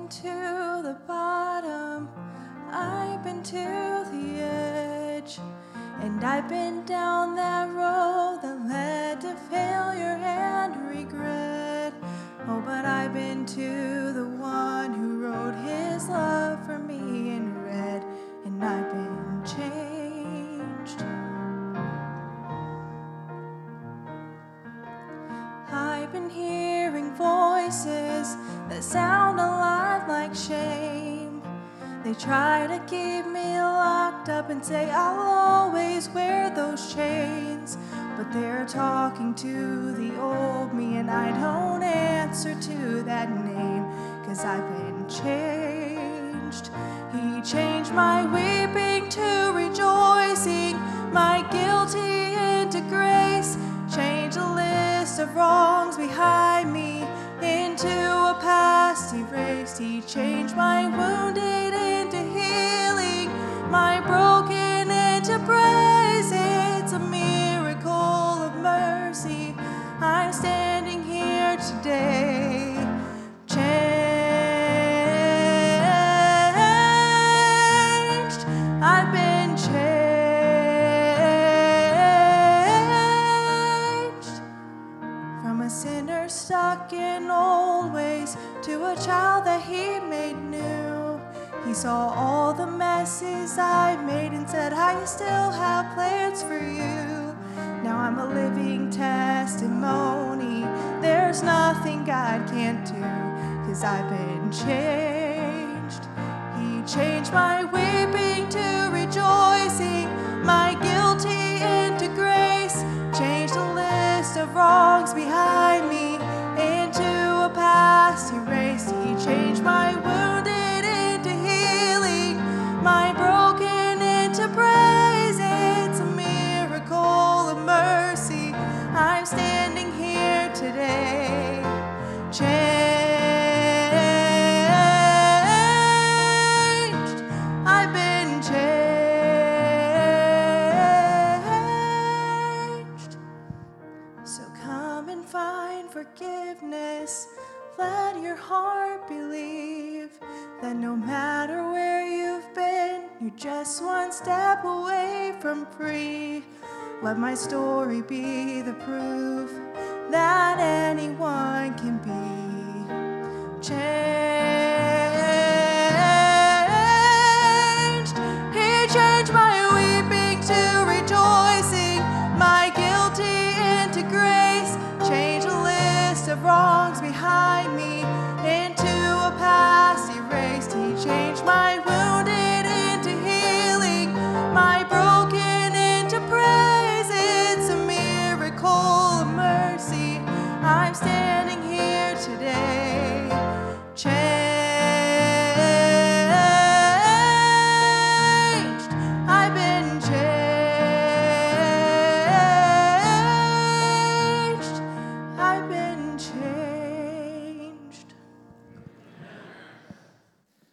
to the bottom, I've been to the edge, and I've been down that road that led to failure and regret. Oh, but I've been to the one who wrote his love for me in red, and I've been changed. I've been hearing voices that sound a lot like shame. They try to keep me locked up and say I'll always wear those chains. But they're talking to the old me, and I don't answer to that name, 'cause I've been changed. He changed my weeping to rejoicing, my guilty into grace. Changed a list of wrongs behind me into a past erased. He changed my wounded into healing, my broken into praise. It's a miracle of mercy. I'm standing here today, changed. I've been changed from a sinner stuck in old ways to a child that he made new. He saw all the messes I made and said, I still have plans for you. Now I'm a living testimony. There's nothing God can't do, 'cause I've been changed. He changed my weeping to rejoicing, my guilty into grace. Changed a list of wrongs behind me into a past erased. He changed my wounded into healing, my broken into praise. It's a miracle of mercy. I'm standing here today, changed. I've been changed. So come and find forgiveness. Let your heart believe that no matter where you've been, you're just one step away from free. Let my story be the proof that anyone can be changed. He changed my weeping to rejoicing, my guilty into grace. Changed a list of wrongs behind me into a past erased. He changed my